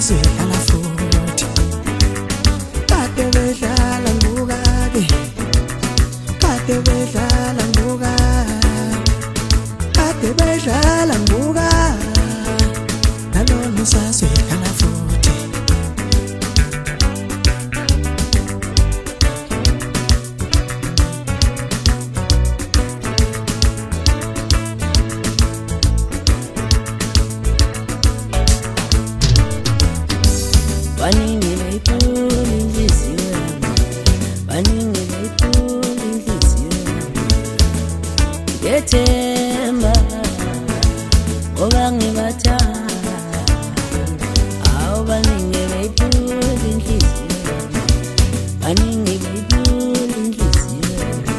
sasudlala futhi kade bedlala ngbuka-ke kade bedlala ngbuka kade bedlala ngbuka nalona sasudlala futhi baningi beyiphula inhliziyo yami baningi beyiphula inhliziyo yami ngethemba ngoba ngibathanda awu baningi beyiphula inhliziyo yami baningi beyiphula inhliziyo yami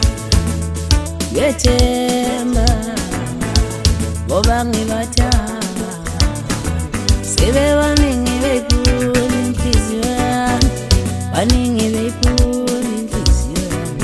ngethemba ngoba ngibathanda sebebaningi beyiphula inhliziyo yami baningi beyiphula inhliziyo yami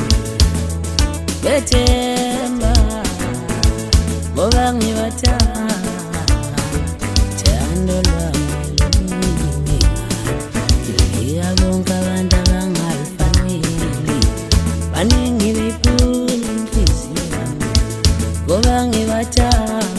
ngethemba ngoba ngibathanda thando lwami luningi lunika bonke abantu abangalifanele baningi beyiphula inhliziyo yami ngoba ngibathanda